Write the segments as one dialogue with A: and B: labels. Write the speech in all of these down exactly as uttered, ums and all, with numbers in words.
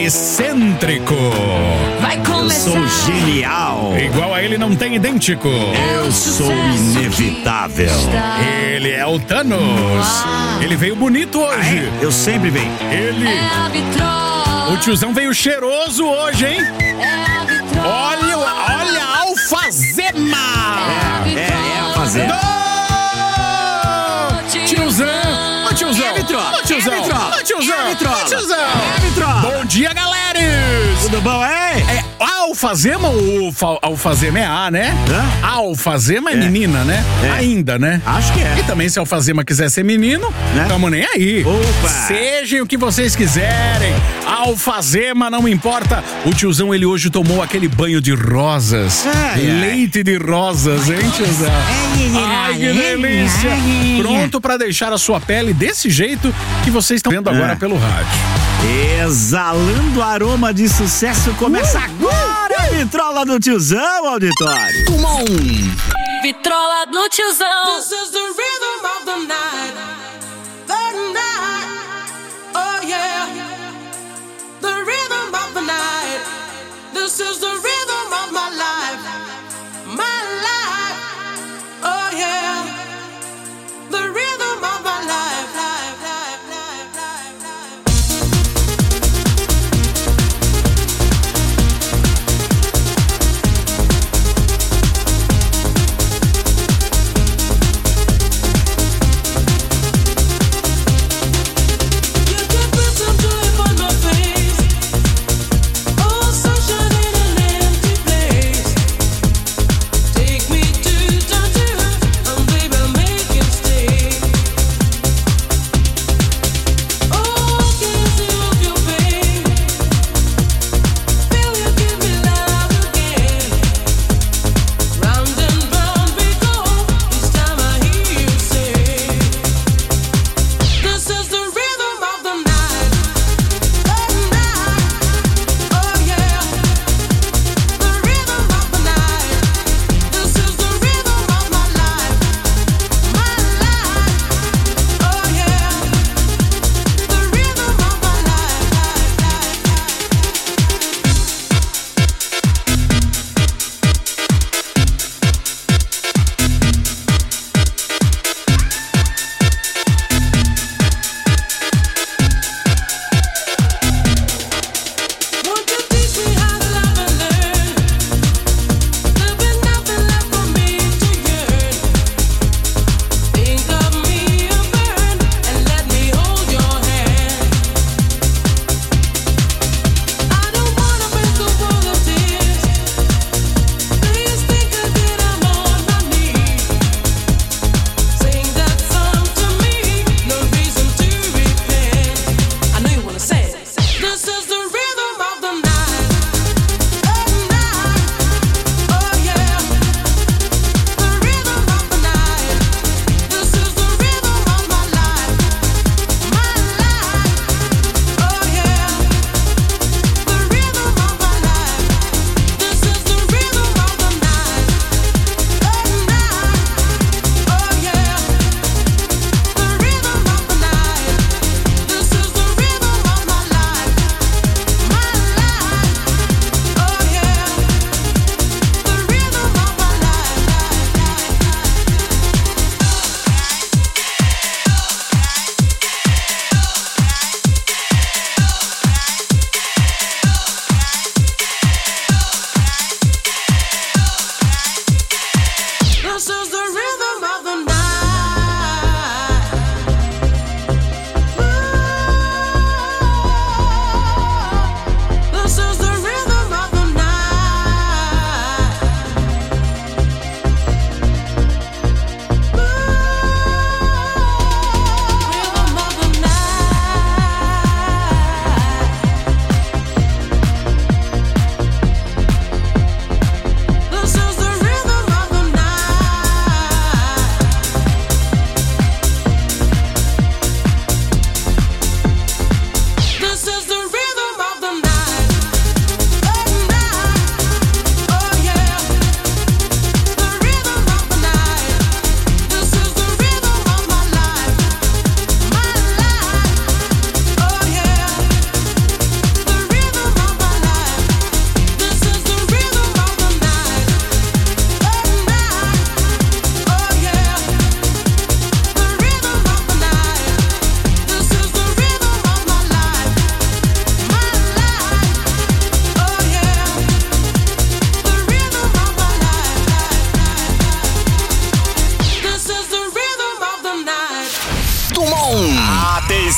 A: excêntrico.
B: Vai começar.
C: Eu sou genial.
A: Igual a ele não tem idêntico.
C: Eu sou inevitável.
A: Ele é o Thanos. Uau. Ele veio bonito hoje.
C: É, eu sempre venho.
A: Ele.
B: É a vitrola.
A: O tiozão veio cheiroso hoje, hein?
B: É a vitrola.
A: Olha, olha a alfazema.
C: É, é, é a alfazema.
A: Oh, tiozão. Ô, tiozão.
C: É vitrola.
A: Ô, tiozão.
C: É vitrola.
A: Ô, tiozão.
C: É vitrola.
A: Ô, tiozão.
C: É vitrola.
A: Bom dia, galera.
C: Tudo bom, hein?
A: É alfazema ou fa- alfazema é A, né?
C: Hã?
A: Alfazema é,
C: É.
A: menina, né?
C: É.
A: Ainda, né?
C: Acho que é.
A: E também se alfazema quiser ser menino,
C: Né?
A: tamo nem aí.
C: Opa.
A: Sejam o que vocês quiserem. Alfazema, não importa. O tiozão, ele hoje tomou aquele banho de rosas.
C: Ai,
A: Leite de rosas, hein, tiozão? Ai, que delícia. Pronto pra deixar a sua pele desse jeito que vocês estão vendo agora
C: É.
A: pelo rádio.
C: Exalando aroma de sucesso, começa agora a vitrola do tiozão, auditório.
B: Vitrola do tiozão.
D: This is the rhythm of the night. The night. Oh yeah. The rhythm of the night. This is the rhythm of my life. My life. Oh yeah. The rhythm of my life. Life, life, life, life, life.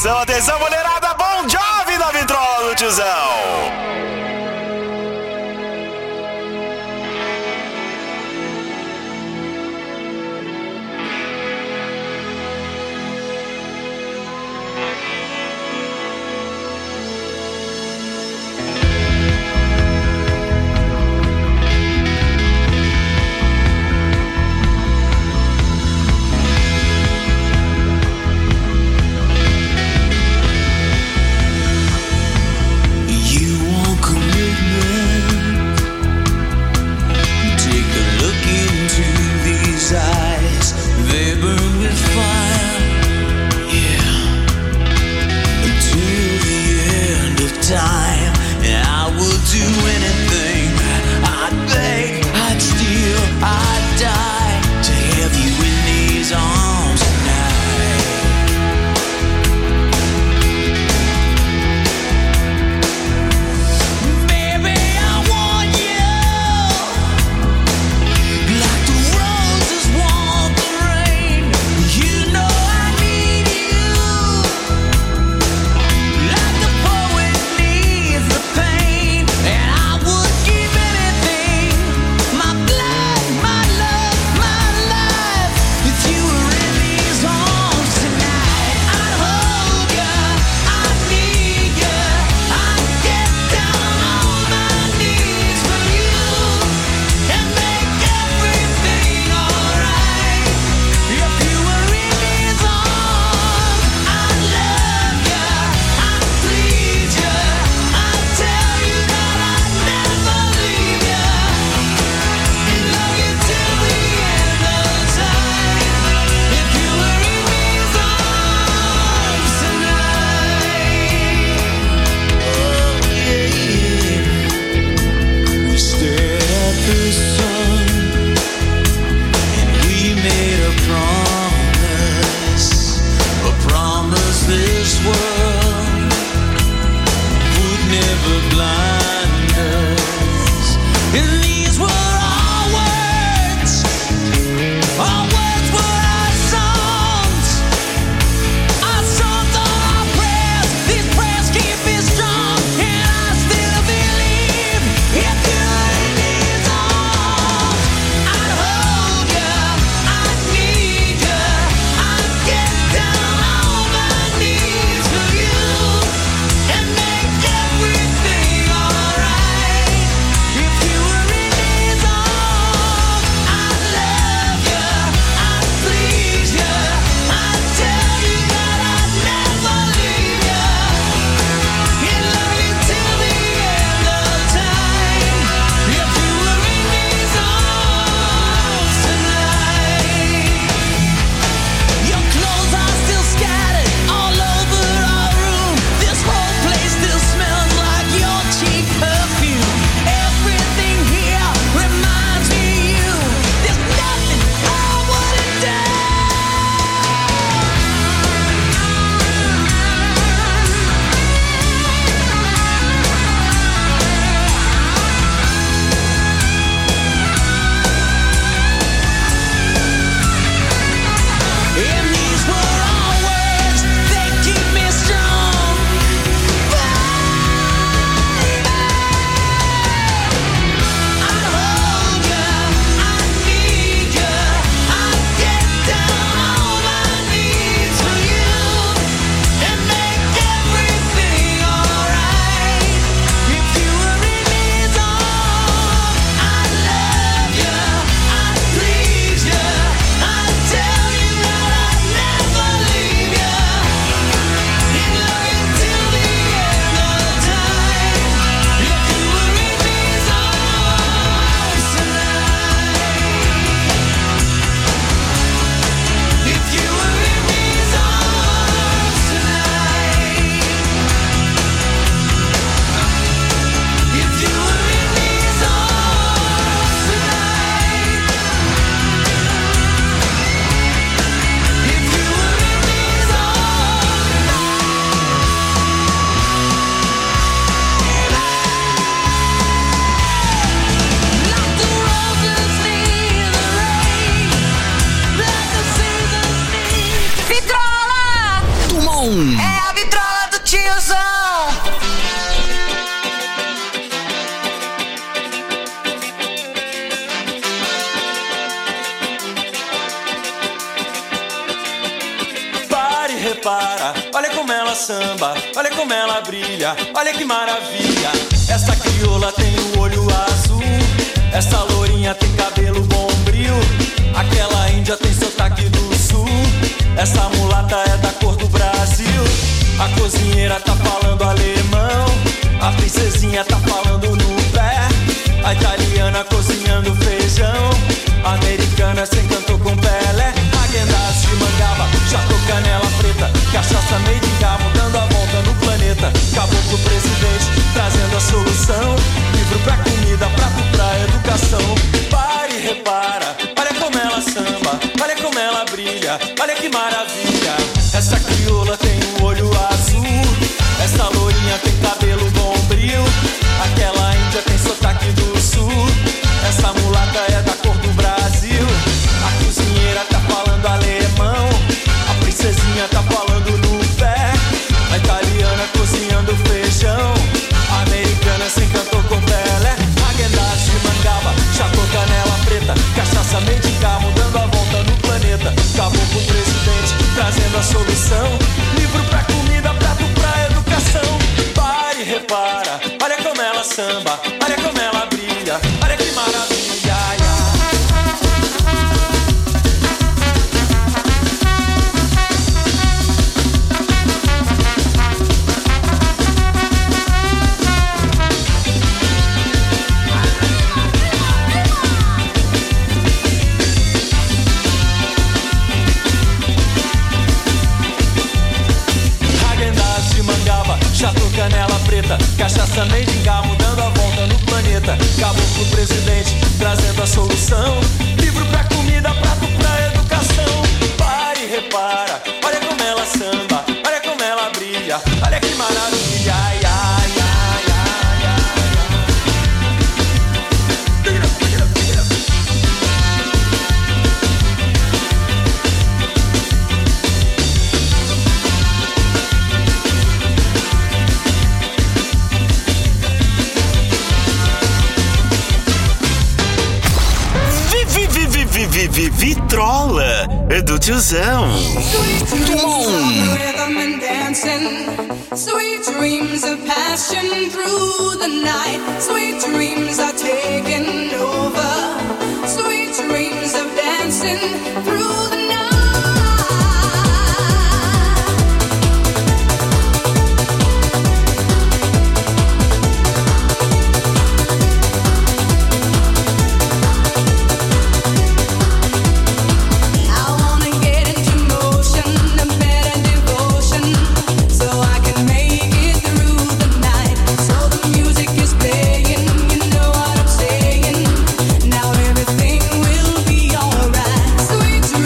C: Atenção, atenção, mulherada, Bon Jovi na vitrola do tiozão.
E: You repara, olha como ela samba, olha como ela brilha, olha que maravilha. Essa crioula tem o olho azul, essa lourinha tem cabelo bombril, aquela índia tem sotaque do sul, essa mulata é da cor do Brasil. A cozinheira tá falando alemão, a princesinha tá falando no pé, a italiana cozinhando feijão, a americana se encantou com Pelé. Agendas de mangaba, chato canela preta, cachaça made in Cabo, dando a volta no planeta. Caboclo presidente, trazendo a solução, livro pra comida, prato pra educação. Pare e repara, olha como ela samba, olha como ela brilha, olha que maravilha. Essa crioula tem o olho azul, essa lourinha tem cabelo bombril, aquela índia tem sotaque do sul, essa mulata é da cor do Brasil. A cozinheira tá falando alemão, a princesinha tá falando no pé, a italiana cozinhando feijão, a americana se encantou com Pelé. Agendas de mangaba, chato canela preta, cachaça made in Cabo, dando a volta no planeta. Caboclo presidente, trazendo a solução, livro pra comida, prato pra educação. Pare e repara, olha como ela samba, olha como ela brilha, olha que maravilha. Chato canela preta, cachaça made in Cabo, dando a volta no planeta. Caboclo presidente, trazendo a solução, livro pra comida, prato pra educação. Pare e repara, olha como ela samba, olha como ela brilha, olha que maravilha. Ai, ai, ai, ai, ai,
C: Vitrola do tiozão.
D: Sweet dreams of passion through the night. Sweet dreams are taking over. Sweet dreams of dancing through the night.
F: Sweet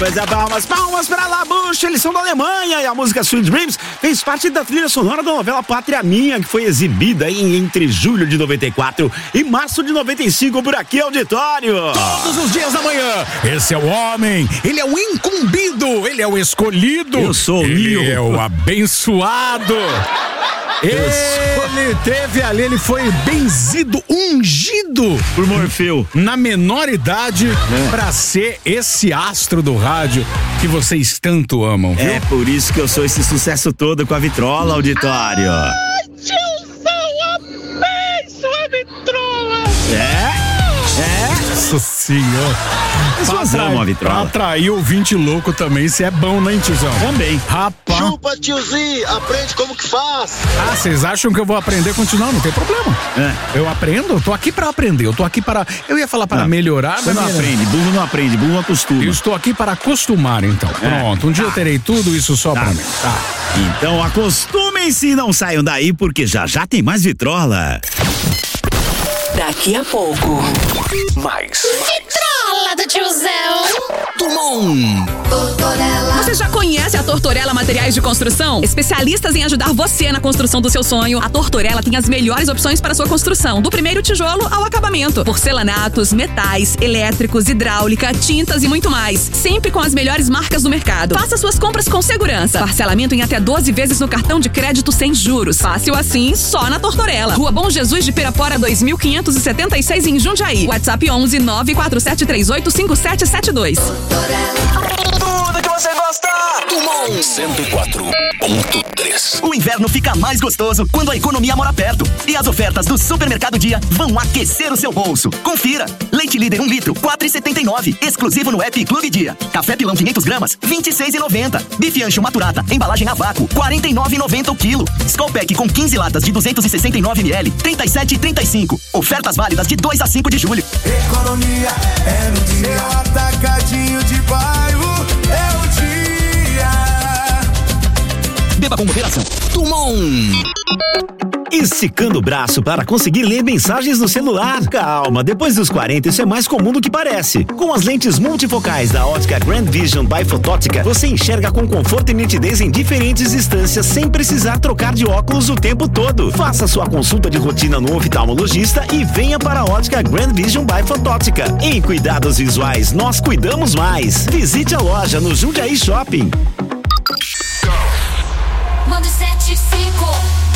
C: Palmas, palmas, palmas para Labuche, eles são da Alemanha e a música Sweet Dreams fez parte da trilha sonora da novela Pátria Minha, que foi exibida em, entre julho de noventa e quatro e março de noventa e cinco por aqui, auditório.
A: Todos os dias da manhã, esse é o homem, ele é o incumbido, ele é o escolhido.
C: Eu sou o
A: Ele
C: Nil.
A: é o abençoado. Ele teve ali, ele foi benzido, ungido
C: Por Morfeu.
A: na menor idade pra ser esse astro do rádio que vocês tanto amam, viu?
C: É por isso que eu sou esse sucesso todo com a vitrola, auditório. É, é.
A: Nossa senhora.
C: Pessoas amam a vitrola.
A: Pra atrair ouvinte louco também, se é bom, né, tiozão?
C: Também.
A: Rapaz.
F: Chupa, tiozinho, aprende como que faz.
A: Ah, vocês acham que eu vou aprender com Não, não tem problema.
C: É.
A: Eu aprendo, eu tô aqui pra aprender, eu tô aqui para... Eu ia falar para
C: Não,
A: melhorar,
C: Você
A: mas
C: não
A: melhorar.
C: aprende, burro não aprende, burro acostuma.
A: Eu estou aqui para acostumar, então. Pronto, um dia eu terei tudo isso só pra mim. Tá.
C: Então acostumem-se e não saiam daí, porque já já tem mais vitrola.
B: Daqui a pouco.
G: Mais.
B: Vitrola do tiozão.
H: Você já conhece a Tortorella Materiais de Construção? Especialistas em ajudar você na construção do seu sonho, a Tortorella tem as melhores opções para sua construção, do primeiro tijolo ao acabamento. Porcelanatos, metais, elétricos, hidráulica, tintas e muito mais. Sempre com as melhores marcas do mercado. Faça suas compras com segurança. Parcelamento em até doze vezes no cartão de crédito sem juros. Fácil assim, só na Tortorella. Rua Bom Jesus de Pirapora dois mil quinhentos e setenta e seis em Jundiaí. WhatsApp onze nove quatro sete três oito cinco sete sete dois.
G: Tudo que você gosta. Tumon cento e quatro ponto três.
I: O inverno fica mais gostoso quando a economia mora perto. E as ofertas do Supermercado Dia vão aquecer o seu bolso. Confira. Leite líder um litro, quatro reais e setenta e nove. Exclusivo no app Clube Dia. Café pilão quinhentos gramas, vinte e seis reais e noventa centavos. Bife ancho maturata, embalagem a vácuo, quarenta e nove reais e noventa centavos o quilo. Skol Pack com quinze latas de duzentos e sessenta e nove mililitros, trinta e sete reais e trinta e cinco centavos. Ofertas válidas de dois a cinco de julho.
J: Economia é no dia, atacadinho de bairro é o dia.
I: Beba com moderação. Tumon.
C: Esticando o braço para conseguir ler mensagens no celular. Calma, depois dos quarenta isso é mais comum do que parece. Com as lentes multifocais da ótica Grand Vision by Fotótica, você enxerga com conforto e nitidez em diferentes distâncias sem precisar trocar de óculos o tempo todo. Faça sua consulta de rotina no oftalmologista e venha para a ótica Grand Vision by Fotótica. Em cuidados visuais, nós cuidamos mais. Visite a loja no Jundiaí Shopping.
B: Manda sete cinco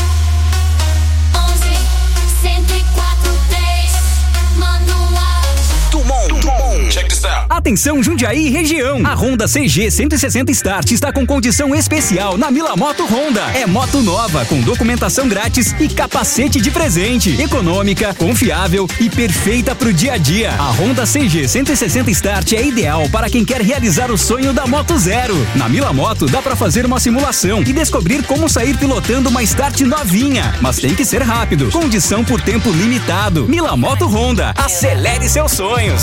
B: onze cento e quatro três. Manda um áudio.
G: Tumon. Tumon. Check this out.
K: Atenção Jundiaí e região. A Honda C G cento e sessenta Start está com condição especial na Mila Moto Honda. É moto nova com documentação grátis e capacete de presente. Econômica, confiável e perfeita para o dia a dia. A Honda C G cento e sessenta Start é ideal para quem quer realizar o sonho da Moto Zero. Na Mila Moto dá para fazer uma simulação e descobrir como sair pilotando uma Start novinha, mas tem que ser rápido. Condição por tempo limitado. Mila Moto Honda. Acelere seus sonhos.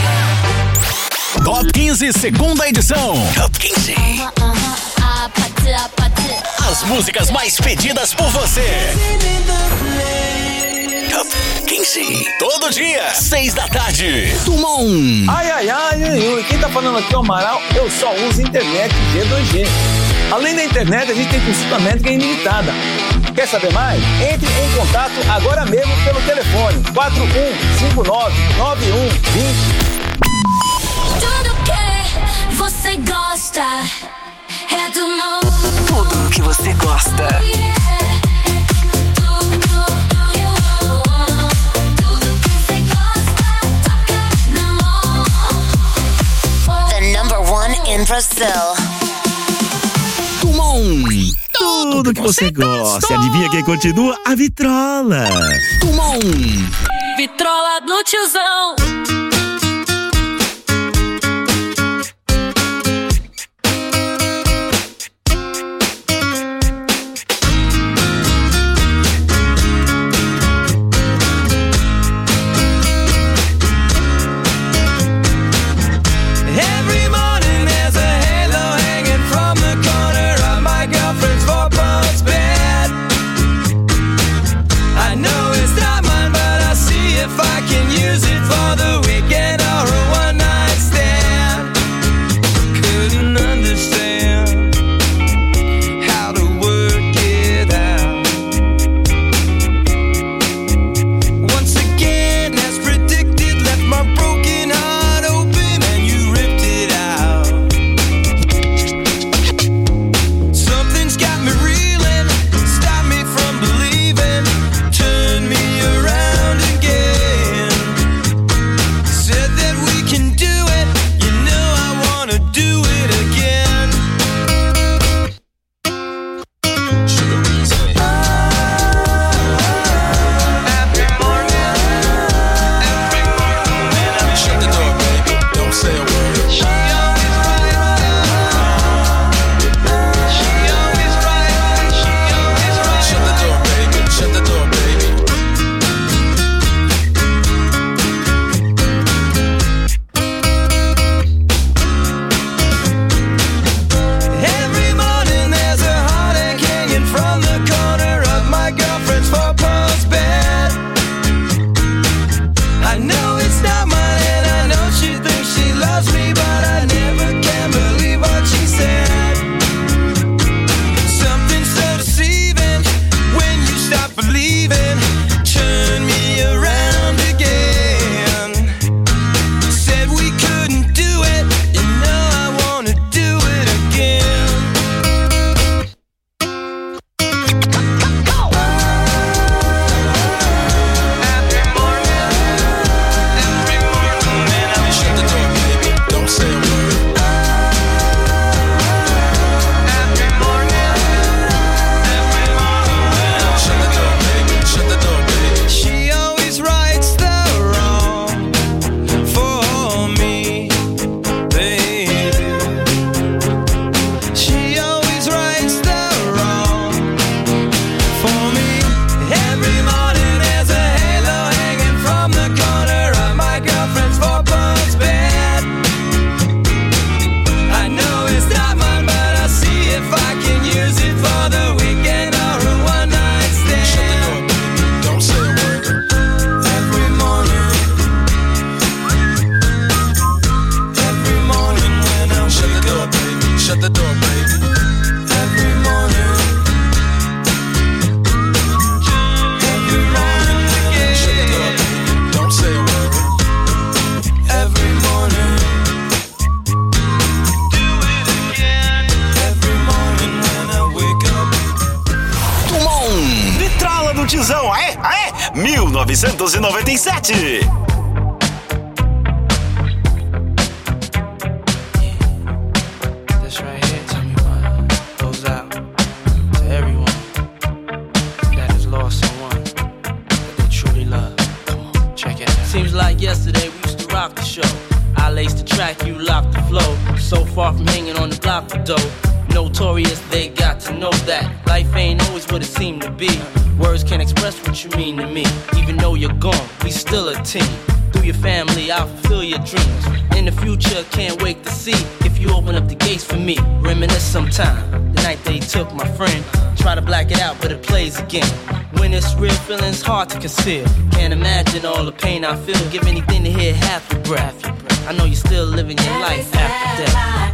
A: Top quinze, segunda edição.
G: Top quinze. As músicas mais pedidas por você. Top quinze. Todo dia, seis da tarde.
I: Tumon.
L: Ai, ai, ai, ai, ai. Quem tá falando aqui é o Amaral. Eu só uso internet G dois G. Além da internet, a gente tem consulta médica ilimitada. Quer saber mais? Entre em contato agora mesmo pelo telefone quatro um cinco nove nove um dois zero.
B: Tudo que você gosta é do Tumon.
G: Tudo que você gosta.
B: The number one in Brazil.
I: Tumon.
C: Tudo que você gosta. Adivinha quem continua? A vitrola.
I: Tumon.
B: Vitrola do tiozão.
E: Every morning there's a halo hanging from the corner of my girlfriend's four-post bed. I know it's not mine, but I'll see if I can use it for the weekend.
C: mil novecentos e noventa e sete.
M: Seems like yesterday we used to rock the show. I laced the track, you locked the flow. So far from hanging on the block for dough. Notorious, they got to know that life ain't always what it seemed to be. Words can't express what you mean to me. Even though you're gone, we still a team. Through your family, I'll fulfill your dreams. In the future, can't wait to see if you open up the gates for me. Reminisce sometime, the night they took my friend. Try to black it out, but it plays again. When it's real, feeling's hard to conceal. Can't imagine all the pain I feel. Give anything to hear half your breath. I know you're still living your life after death.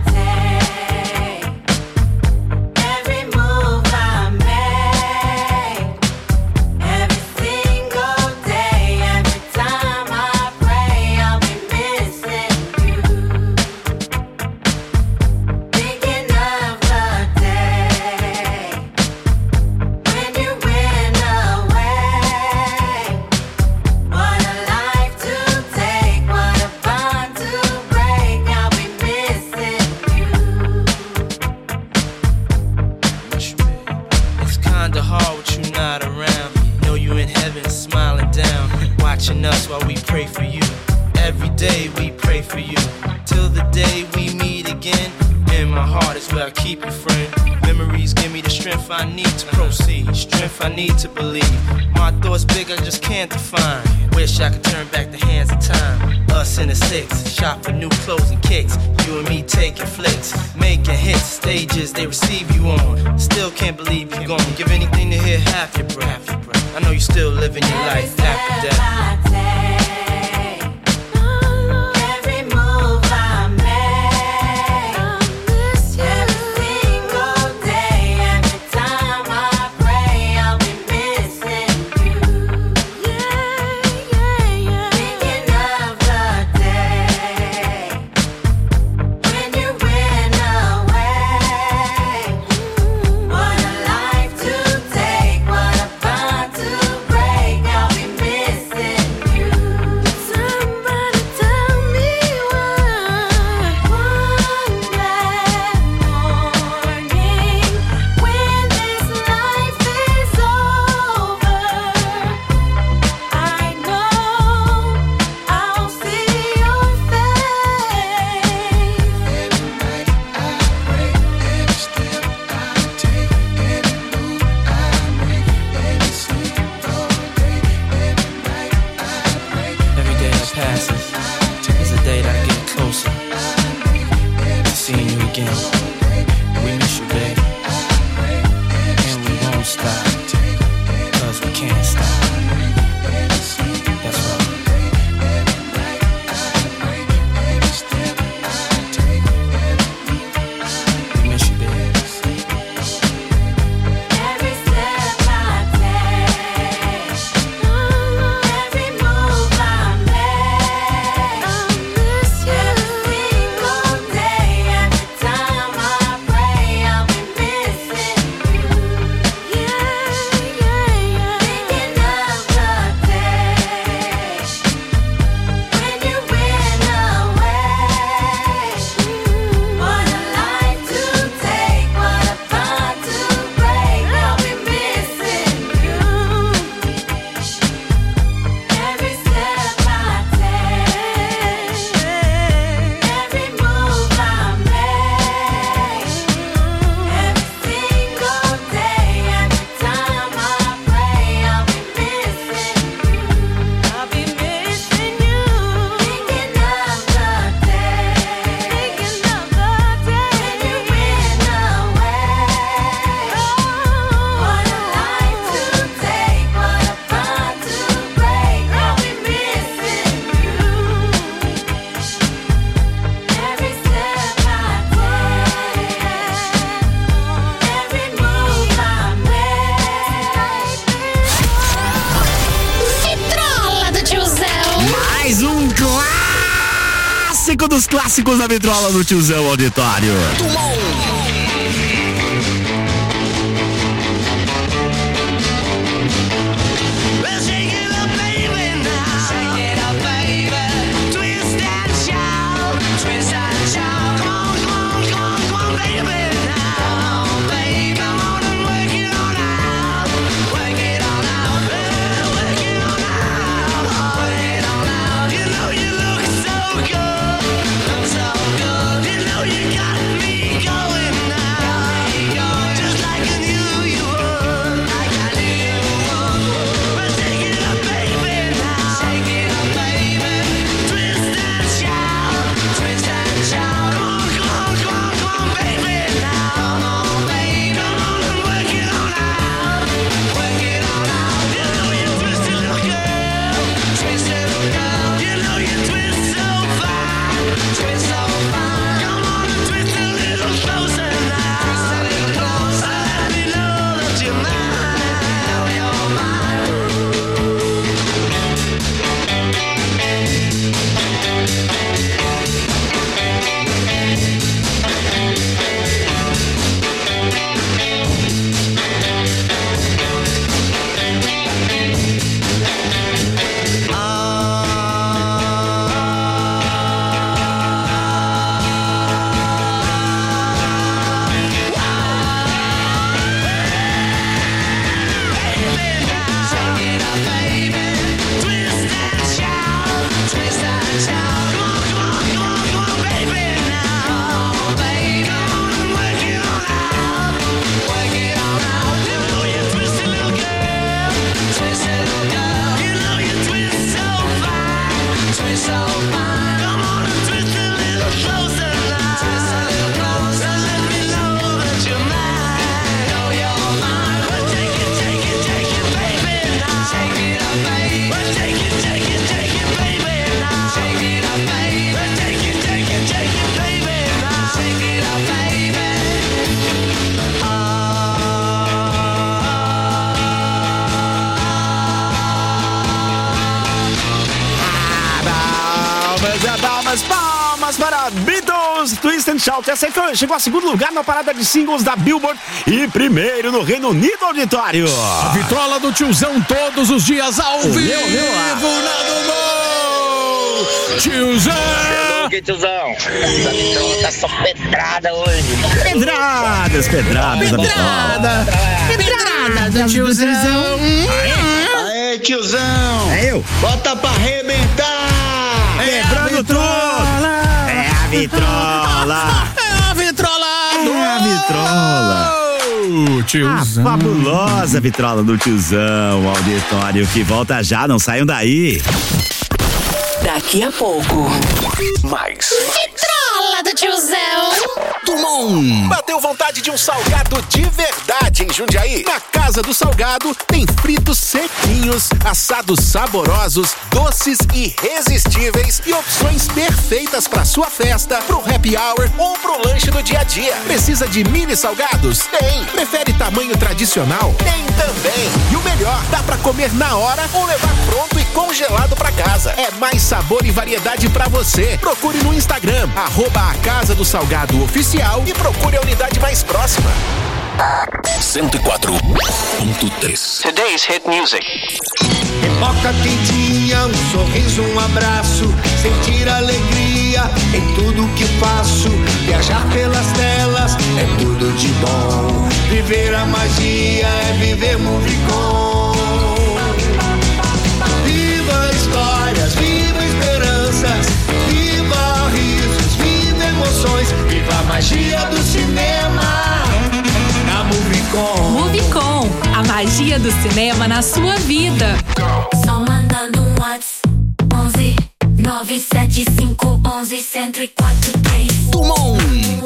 M: Us while we pray for you. Every day we pray for you. Till the day we meet again. In my heart is where I keep you, friend. Memories give me the strength I need to proceed. Strength I need to believe. My thoughts big, I just can't define. Wish I could turn back the hands of time. Us in the six, shop for new clothes and kicks. You and me taking flicks, making hits. Stages they receive you on. Still can't believe you're gone. Give anything to hear half your breath. I know you're still living your life after death.
C: Clássico dos clássicos da vitrola do Tiozão Auditório.
J: Well, shake it
C: Twist and Shout. Essa aí foi, chegou a segundo lugar na parada de singles da Billboard e primeiro no Reino Unido, auditório.
A: A vitrola do tiozão todos os dias ao
C: O
A: vivo
C: meu, meu, ah.
A: na Dumont. Tiozão!
F: Que tiozão? Essa vitrola tá só pedrada hoje.
C: Pedradas, pedradas da vitrola.
A: Pedrada do tiozão.
F: Aê, tiozão.
C: É eu.
F: Bota pra arrebentar.
C: Quebrando tudo. É a vitrola.
A: É a vitrola.
C: É a vitrola.
A: O tiozão.
C: A fabulosa vitrola do tiozão, auditório, que volta já, não saiam daí.
G: Daqui a pouco. Mais.
B: Vitrola do tiozão.
G: Dumont.
N: Bateu vontade de um salgado de verdade em Jundiaí? Na Casa do Salgado tem fritos sequinhos, assados saborosos, doces irresistíveis e opções perfeitas para sua festa, pro happy hour ou pro lanche do dia a dia. Precisa de mini salgados? Tem. Prefere tamanho tradicional? Tem também. E o melhor, dá para comer na hora ou levar pronto e congelado para casa. É mais sabor e variedade para você. Procure no Instagram, arroba a Casa do Salgado Oficial e procure a unidade mais próxima.
G: cento e quatro ponto três.
I: Today's hit music.
J: Pipoca quentinha, um sorriso, um abraço, sentir alegria em tudo que faço. Viajar pelas telas é tudo de bom. Viver a magia é viver Movicon. Viva histórias, viva esperanças, viva risos, viva emoções, viva a magia do cinema. Movicon.
H: Movicon, a magia do cinema na sua vida.
B: Só mandando um WhatsApp. onze nove sete cinco onze cento e quatro três.
G: Dumont.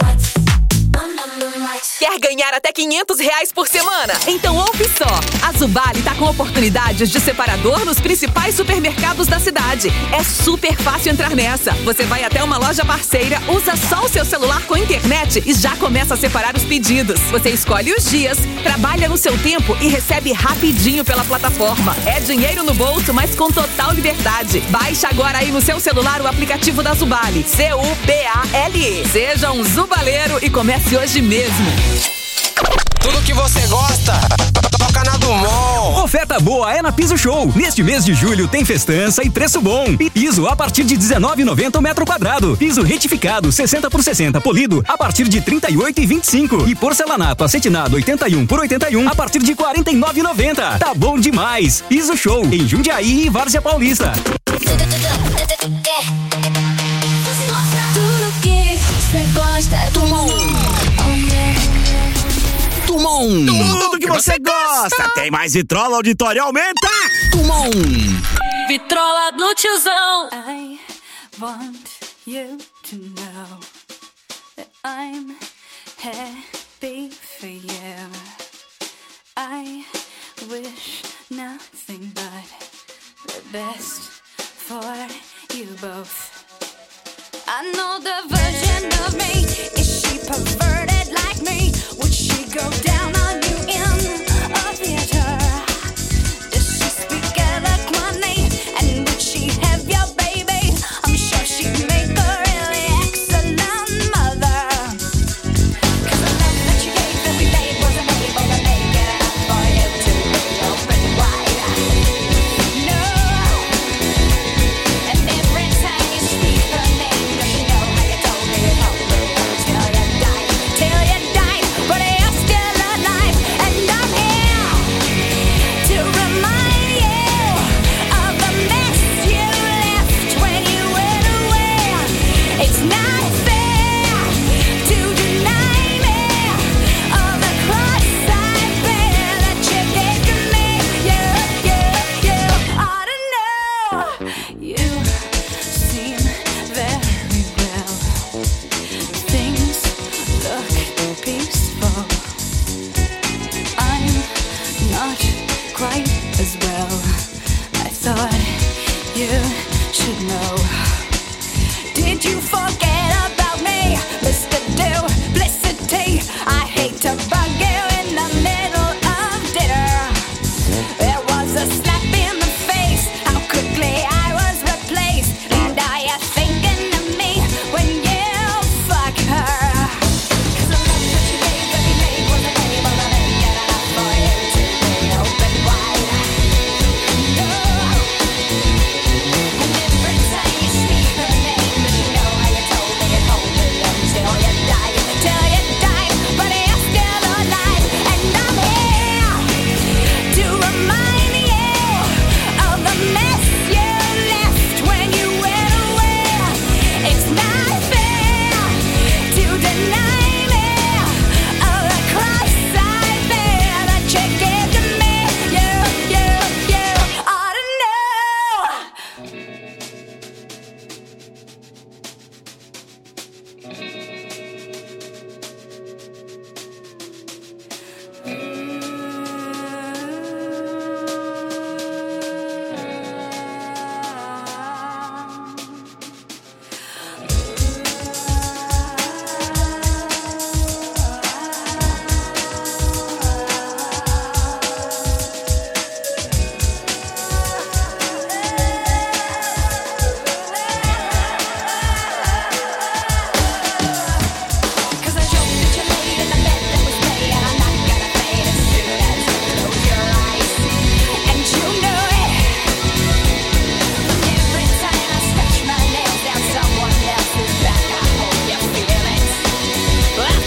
H: Quer ganhar até quinhentos reais por semana? Então ouve só. A Zubali tá com oportunidades de separador nos principais supermercados da cidade. É super fácil entrar nessa. Você vai até uma loja parceira, usa só o seu celular com internet e já começa a separar os pedidos. Você escolhe os dias, trabalha no seu tempo e recebe rapidinho pela plataforma. É dinheiro no bolso, mas com total liberdade. Baixe agora aí no seu celular o aplicativo da Zubali. C U B A L E. Seja um zubaleiro e comece hoje mesmo.
O: Tudo que você gosta, toca na Dumont.
K: Oferta boa é na Piso Show. Neste mês de julho tem festança e preço bom. Piso a partir de dezenove reais e noventa centavos o metro quadrado. Piso retificado sessenta por sessenta polido a partir de trinta e oito reais e vinte e cinco centavos. E porcelanato acetinado oitenta e um por oitenta e um a partir de quarenta e nove reais e noventa centavos. Tá bom demais. Piso Show em Jundiaí e Várzea Paulista.
B: Tudo que você gosta é Dumont.
G: Dumont.
C: Tudo que você gosta. Tem mais vitrola, auditório, aumenta.
G: Dumont.
B: Vitrola do tiozão.
P: I want you to know that I'm happy for you. I wish nothing but the best for you both. I know the version of me. Is she perverted like me? Would she go down on you in a theater? Does she speak eloquently? And would she have your baby? I'm sure she'd make a really excellent mother. 'Cause the love that you gave that we made wasn't able to make it up for you to be open wide. No. And every time you speak her name, does she know how you told me to know?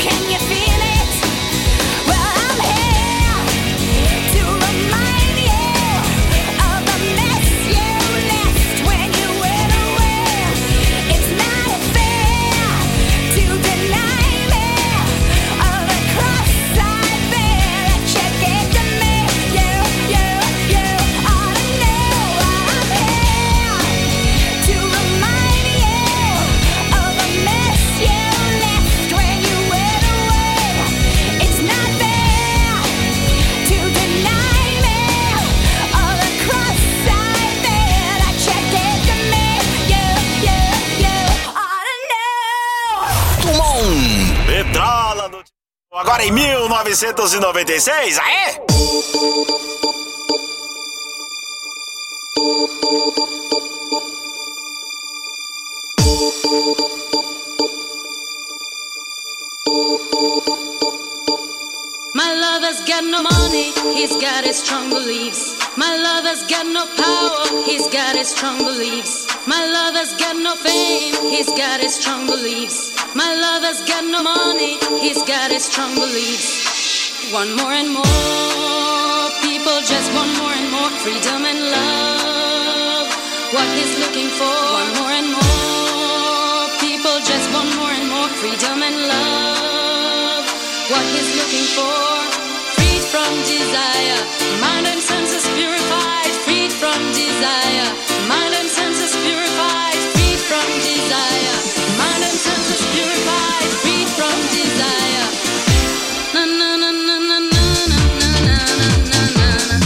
C: Agora em mil novecentos e noventa e seis, aê!
Q: My lover's got no money, he's got his strong beliefs. My lover's got no power, he's got his strong beliefs. My lover's got no fame, he's got his strong beliefs. My lover's got no money, he's got his strong beliefs. Want more and more, people just want more and more freedom and love. What he's looking for, want more and more, people just want more and more freedom and love. What he's looking for, freed from desire, mind and senses purified, freed from desire, mind and senses purified, freed from desire, mind and senses purified, freed from desire. Na na na na na na na na na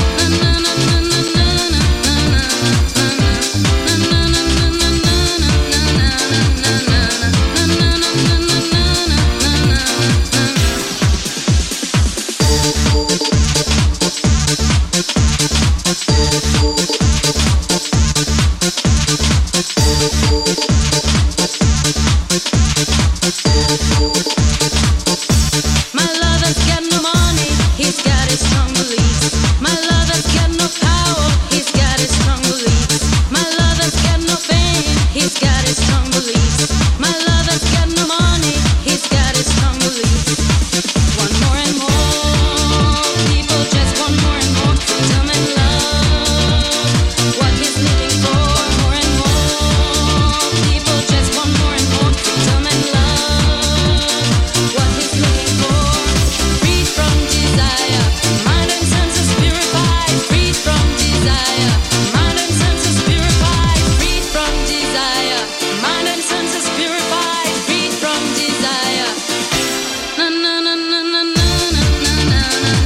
Q: My lover's got no money, he's got his strong beliefs. My lover's got no power, he's got his strong beliefs. My lover's got no fame, he's got his strong beliefs. My lover's got no money, he's got his strong beliefs. Want more and more, people just want more and more freedom and love. What he's looking for, more and more, people just want more and more freedom and love. What he's looking for, freed from desire, mind and senses purified, freed from desire, mind and senses purified, freed from desire, mind and senses purified, freed from desire. Na na na na na na na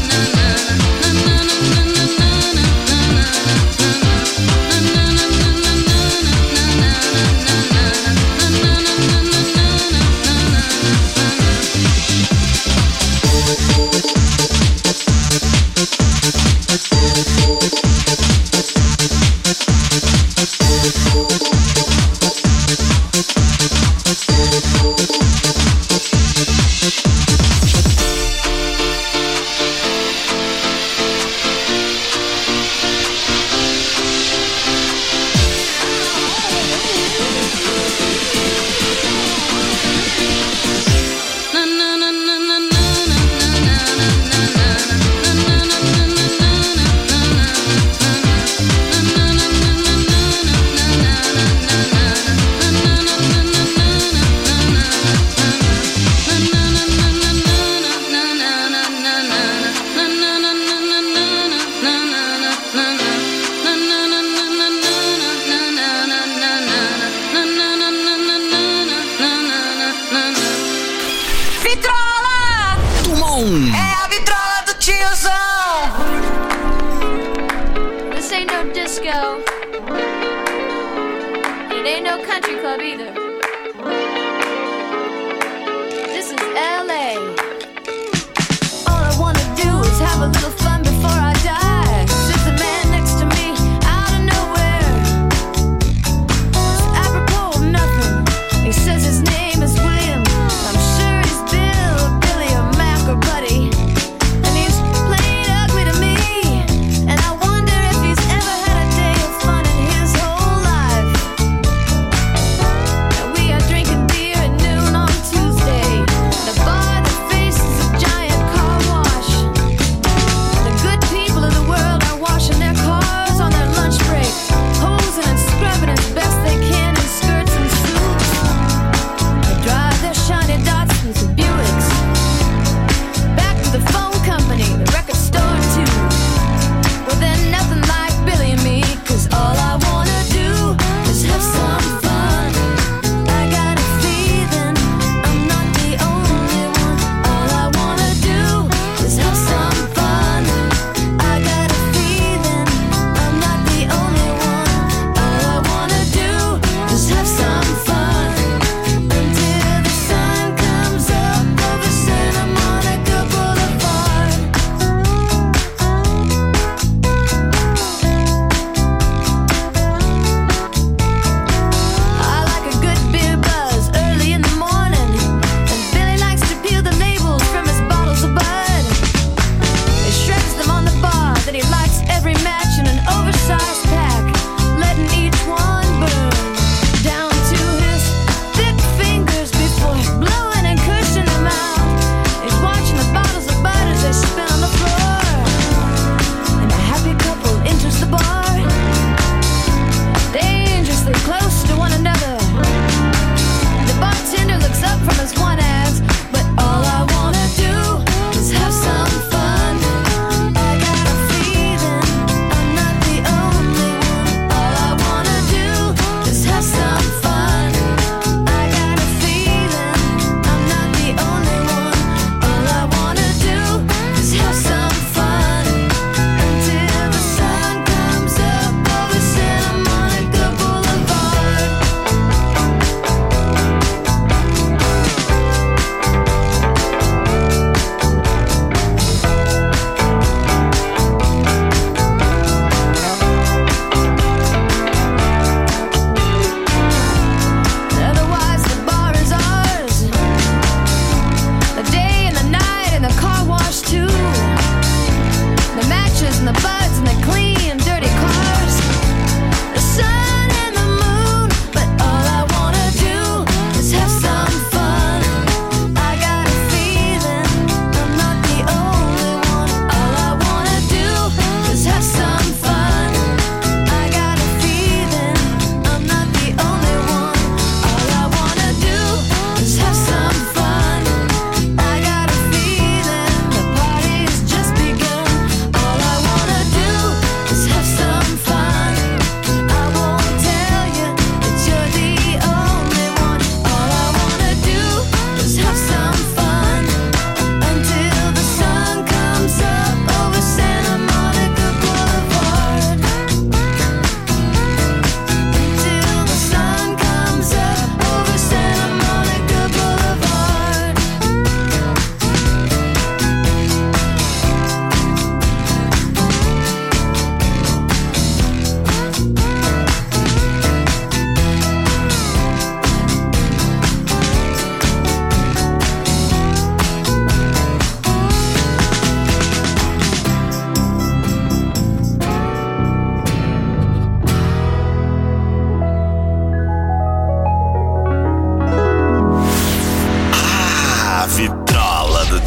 Q: Vitrola!
C: Tumon!
Q: É a vitrola do tiozão!
P: This ain't no disco. It ain't no country club either. This is L A. All I wanna do is have a little fun before I die. Sits a man next to me out of nowhere. Apropos of nothing. He says his name is William. I'm sure he's Bill, Billy, or Mac, or Buddy. And he's plain ugly to me. And I wonder if he's ever had a day of fun in his whole life. And we are drinking beer at noon on Tuesday. The bar that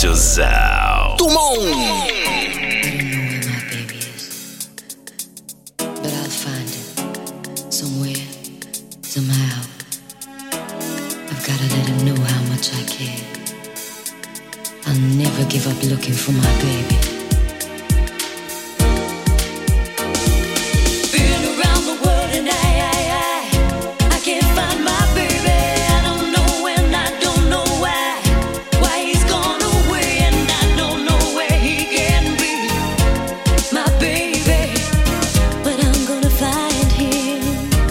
C: tiozão.
G: Dumont.
Q: But I'll find it somewhere, somehow. I've gotta let him know how much I care. I'll never give up looking for my baby. Been around the world and I, I, I, I can't find my baby. I don't know when, I don't know why. Why he's gone away and I don't know where he can be. My baby, but I'm gonna find him.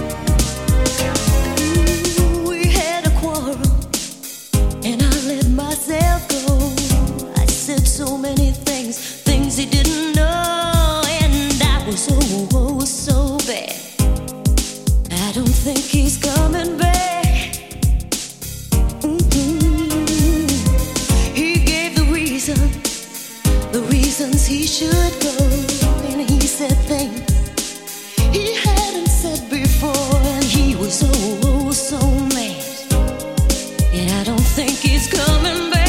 Q: Ooh, we had a quarrel and I let myself go. I said so many things, things he didn't know, and I was so, oh, so bad. I don't think he's coming back. Mm-hmm. He gave the reason, the reasons he should go, and he said things he hadn't said before, and he was so, oh, so mad. And I don't think he's coming back.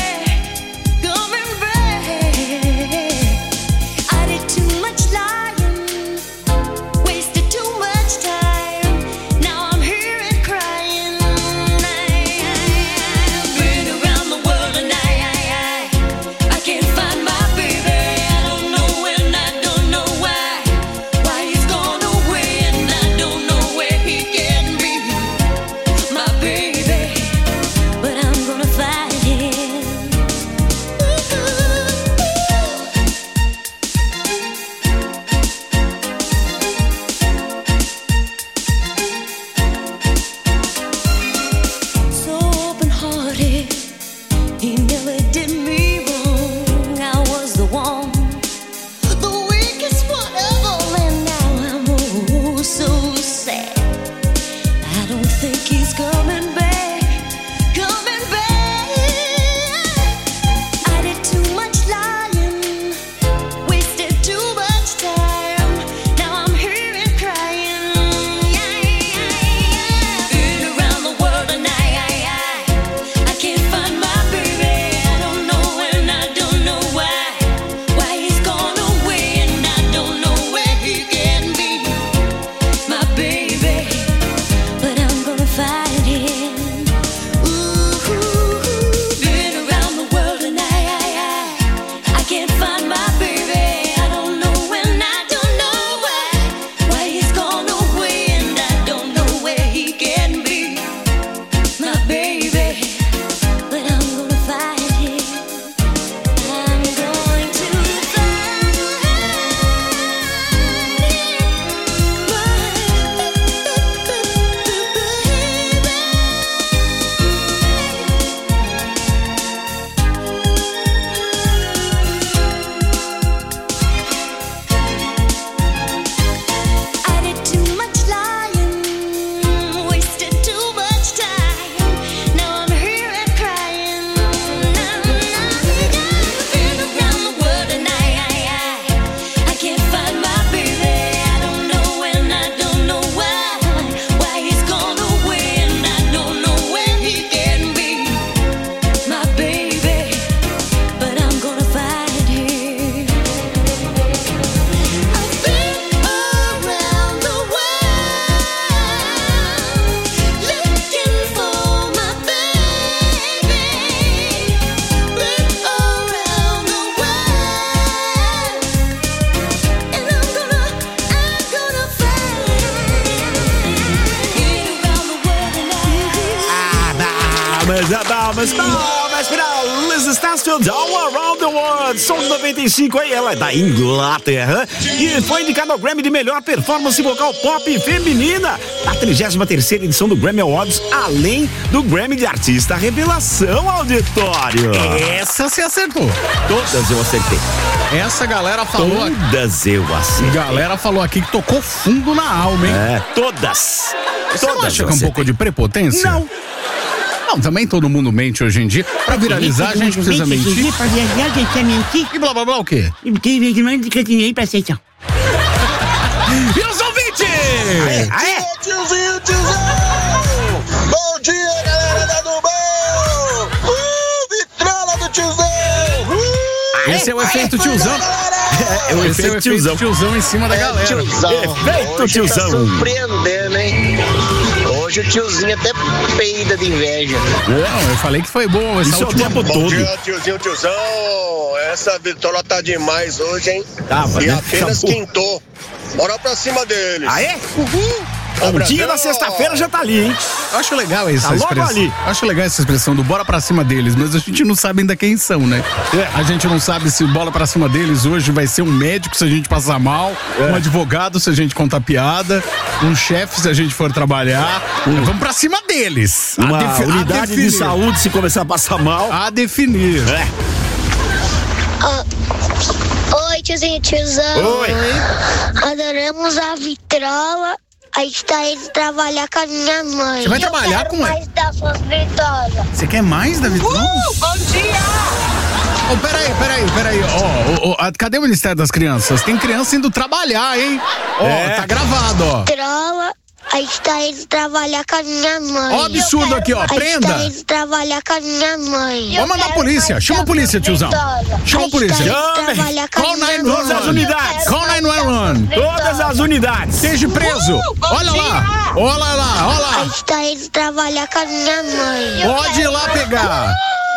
C: Palmas, palmas para Liz Stansfield, All Around the World, som de noventa e cinco, aí ela é da Inglaterra e foi indicada ao Grammy de melhor performance vocal pop feminina na trigésima terceira edição do Grammy Awards, além do Grammy de Artista Revelação, auditório.
A: Essa você acertou.
C: Todas eu acertei.
A: Essa galera falou...
C: Todas eu acertei.
A: Galera falou aqui que tocou fundo na alma, hein?
C: É, todas.
A: Você
C: todas
A: não acha que é um pouco de prepotência?
C: Não.
A: Não, também todo mundo mente hoje em dia. Pra viralizar, a gente precisa mentir.
R: Pra viralizar, a gente quer mentir.
A: E blá blá blá o quê?
R: Porque de cantinho pra aceitar.
A: E os ouvintes?
C: Aê, aê.
S: Tiozinho, tiozão! Bom dia, galera da Dumont! Uh, vitrola do tiozão! Uh!
A: Esse é o efeito tiozão.
C: É, é o
A: Esse é o
C: efeito tiozão.
A: tiozão em cima da galera.
F: Tiozão.
C: Efeito
F: Hoje
C: tiozão.
F: tá surpreendendo, hein? Hoje o tiozinho até peida de inveja.
A: Não, eu falei que foi bom essa
C: Isso é o
A: última...
C: tempo
T: Bom
C: todo.
T: dia, tiozinho, tiozão. Essa vitória tá demais hoje, hein?
C: Tava,
T: e
C: né?
T: apenas
C: Acabou.
T: quintou. Bora pra cima deles.
C: Aê?
T: Uhul.
C: O dia da sexta-feira já tá ali, hein?
A: Eu acho legal essa
C: Tá logo
A: expressão.
C: ali.
A: Eu acho legal essa expressão do bora pra cima deles, mas a gente não sabe ainda quem são, né?
C: É.
A: A gente não sabe se o bola pra cima deles hoje vai ser um médico se a gente passar mal,
C: É.
A: um advogado se a gente contar piada, um chefe se a gente for trabalhar. Vamos pra cima deles.
C: Uma
A: A defi- a
C: unidade de
A: definir.
C: saúde se começar a passar mal.
A: A definir.
C: É.
U: Oi, tiozinho, tiozão.
C: Oi.
U: Adoramos a vitrola. A gente tá indo trabalhar com a minha mãe.
A: Você vai
U: Eu
A: trabalhar
U: quero
A: com ela?
U: mais das suas vitrolas.
A: Você quer mais, David?
U: Uh, bom dia!
A: Oh, peraí, peraí, peraí. Ó, ó, ó, cadê o Ministério das Crianças? Tem criança indo trabalhar, hein? Ó,
C: É.
A: tá gravado, ó.
U: Vitrola. A gente tá indo trabalhar com a minha mãe.
A: Ó, absurdo aqui, ó.
U: A
A: Prenda.
U: gente tá indo trabalhar com a minha mãe.
A: Vamos mandar a polícia. Chama a polícia, tiozão. Chama a polícia.
U: Chame.
A: Call nove
C: Todas as
A: um um.
C: unidades.
A: Call nove um um.
C: Todas as unidades.
A: Esteja preso. Olha lá. Olha lá, olha
U: A
A: lá.
U: gente tá indo trabalhar com a minha mãe.
A: Pode ir lá pegar.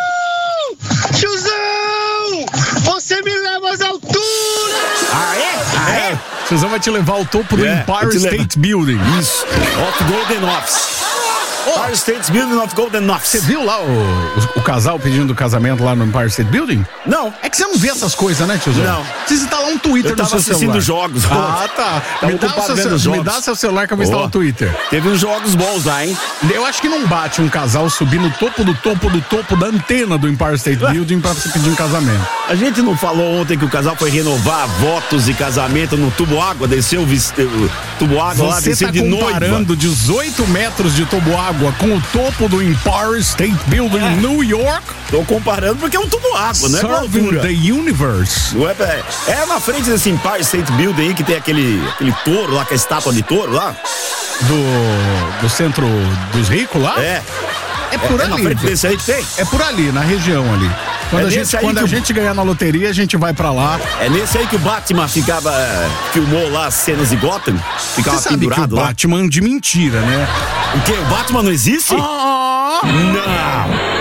T: Tiozão! Você me leva às alturas!
C: Aê? Aê?
A: Tiozão vai te levar ao topo do
C: É,
A: Empire
C: vai te levar.
A: State Building.
C: Isso. Of Golden Office. Empire State Building of Golden Office.
A: Você viu lá o, o, o casal pedindo casamento lá no Empire State Building?
C: Não.
A: É que você não vê essas coisas, né, tiozão?
C: Não.
A: Precisa instalar um Twitter
C: Eu
A: no
C: tava
A: seu celular.
C: assistindo jogos.
A: Ah, tá.
C: Tava
A: Me dá, o
C: ocupado
A: seu,
C: vendo
A: me
C: jogos.
A: dá seu celular que eu vou instalar
C: Ó.
A: o Twitter.
C: Teve uns jogos bons lá, hein?
A: Eu acho que não bate um casal subir no topo do topo do topo da antena do Empire State Building pra você pedir um casamento.
C: A gente não falou ontem que o casal foi renovar votos e casamento no tubo água, desceu o vis- o tubo água lá,
A: Você
C: desceu
A: tá
C: de noiva.
A: comparando dezoito metros de tubo água com o topo do Empire State Building em New York?
C: Tô comparando porque é um tubo água, né?
A: Serving the universe.
C: Não é, é, é na frente desse Empire State Building aí que tem aquele, aquele touro lá, que é a estátua de touro lá.
A: Do, do centro dos ricos lá?
C: É.
A: É por
C: é,
A: ali.
C: É na frente desse aí que tem?
A: É por ali, na região ali. Quando,
C: É
A: a,
C: nesse
A: gente,
C: aí
A: quando
C: que
A: a
C: o-
A: gente ganhar na loteria, a gente vai pra lá.
C: É nesse aí que o Batman ficava, é, filmou lá as cenas de Gotham, ficava
A: Você sabe que o
C: pendurado lá.
A: Batman de mentira, né?
C: O quê? O Batman não existe?
A: Ah!
C: Não!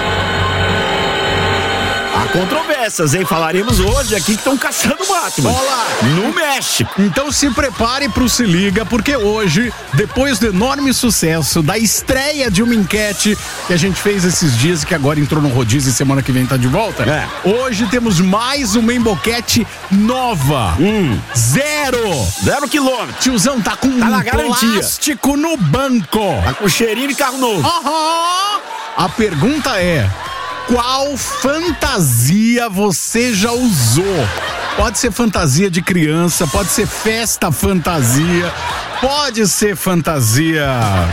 C: Há controvérsias, hein? Falaremos hoje aqui que estão caçando o Batman.
A: Olá!
C: No México.
A: Então se prepare pro Se Liga, porque hoje, depois do enorme sucesso da estreia de uma enquete que a gente fez esses dias e que agora entrou no rodízio e semana que vem tá de volta,
C: É.
A: hoje temos mais uma emboquete nova.
C: Hum.
A: Zero!
C: Zero quilômetro.
A: Tiozão tá com
C: Tá
A: um
C: na garantia.
A: plástico no banco.
C: Tá com cheirinho de carro novo.
A: Aham! A pergunta é: qual fantasia você já usou? Pode ser fantasia de criança, pode ser festa fantasia, pode ser fantasia.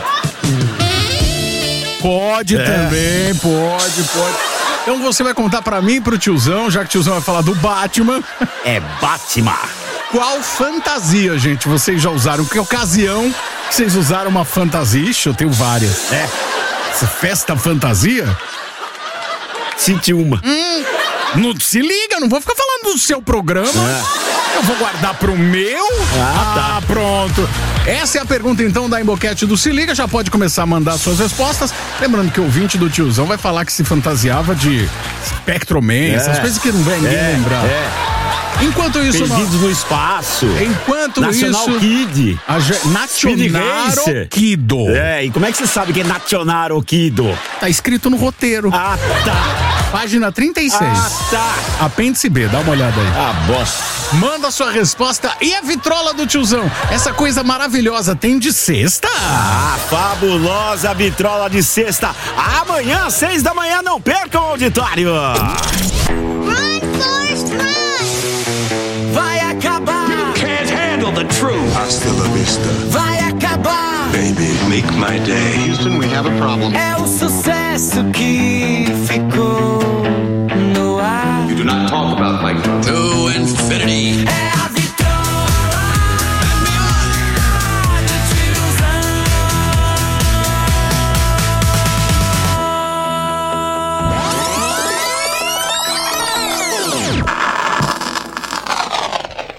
A: Pode
C: É.
A: também, pode, pode. Então você vai contar pra mim e pro tiozão, já que o tiozão vai falar do Batman.
C: É Batman.
A: Qual fantasia, gente, vocês já usaram? Que ocasião que vocês usaram uma fantasia? Ixi, eu tenho várias.
C: É.
A: Essa festa fantasia?
C: Senti uma.
A: Hum, não se liga, não vou ficar falando do seu programa.
C: É.
A: Eu vou guardar pro meu.
C: Ah, tá.
A: Pronto. Essa é a pergunta, então, da Emboquete do Se Liga. Já pode começar a mandar suas respostas. Lembrando que o ouvinte do tiozão vai falar que se fantasiava de Spectroman,
C: É.
A: essas coisas que não vem ninguém
C: É,
A: lembrar.
C: é.
A: Enquanto isso, nós-
C: Perdidos no espaço.
A: Enquanto
C: National
A: isso.
C: Kid.
A: A ge-
C: Speed
A: Nacional
C: Racer.
A: Kido.
C: É, e como é que você sabe que é Nacional Kido?
A: Tá escrito no roteiro.
C: Ah, tá.
A: Página trinta e seis.
C: Ah, tá.
A: Apêndice B, dá uma olhada aí.
C: Ah, bom.
A: Manda sua resposta. E a vitrola do tiozão? Essa coisa maravilhosa tem de sexta?
C: Ah, fabulosa vitrola de sexta. Amanhã, às seis da manhã, não percam o auditório.
D: Vai acabar.
G: You can't handle the truth.
J: Hasta la vista.
D: Vai acabar.
J: Baby, make my day. Houston, we have a problem.
D: É o sucesso que ficou no ar.
J: You do not talk about my